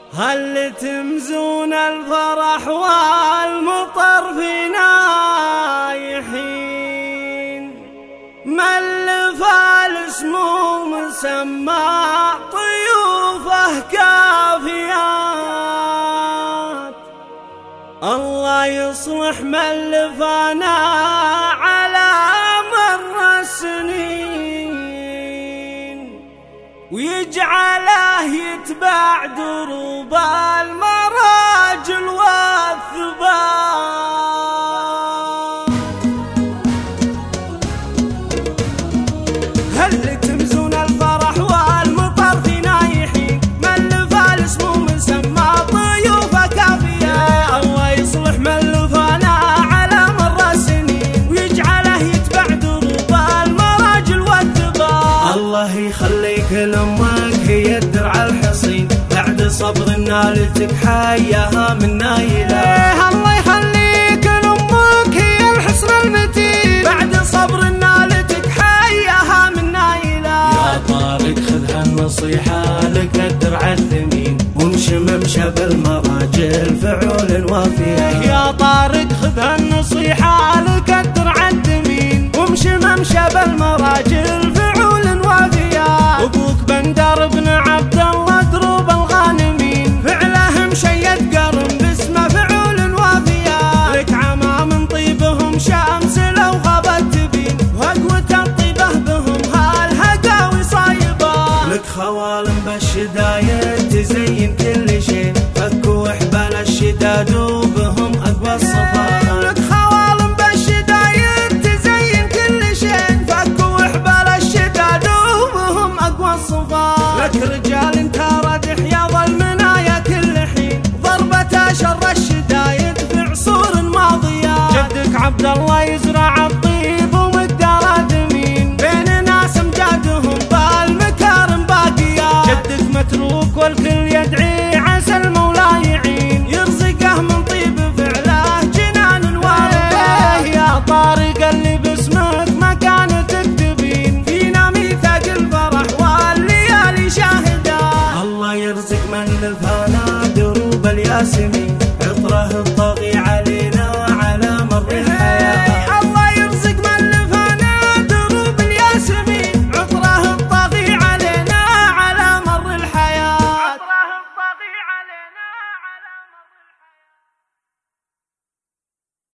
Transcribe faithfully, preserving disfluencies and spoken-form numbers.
هل تمزون الفرح والمطر في نايحين، ملف الاسمو مسمى طيوفه كافيات. الله يصلح ملفنا على مر السنين، ويجعله يتبع دروب المراجل والثبات. هل تمزون الفرح والمطر في نايحين، ملف الاسمو مسمى طيوفه كافية. الله يصلح ملفنا على مر السنين، ويجعله يتبع دروب المراجل والثبات. الله يخليك لأمك هي الدرع الحصين، بعد صبر نالتك حياها من نايلة. الله يخليك لأمك هي الحصن المتين، بعد صبر نالتك حياها من نايلة. يا طارق خذ هالنصيحة لك الدرع الثمين، وامشي ممشى بالمراجل فعول وافية. يا طارق خذ هالنصيحة لك الدرع الثمين، وامشي ممشى بالمراجل فعول وافية. ابوك بندر بن عبد الله دروب الغانمين، فعله مشيد قرن باسمه فعول وافية. لك عما من طيبهم شمس لو غابت تبين، وقوة الطيبه بهم هالهقاوي صايبة. لك خوالم بالشدايد تزين كل شيء، فكوا حبال الشداد وبهم اقوى الصفات. لك خوالم بالشدايد تزين كل شيء، فكوا حبال الشداد وبهم اقوى الصفات. لك رجال انت ردح يا ظلمنا كل حين، ضربة شر الشدايد في عصور ماضية. جدك عبد الله يزرع الطيب ومقدار ثمين، بين ناس امجادهم بالمكارم باقية. جدك متروك والكل يدعي عسى المولى يعين، يرزقه من طيب فعله جنان وارثة. يا طارق اللي باسمك مكانتك تبين، فينا ميثاق الفرح والليالي شاهدة. الله يرزق من لفانا دروب الياسمين،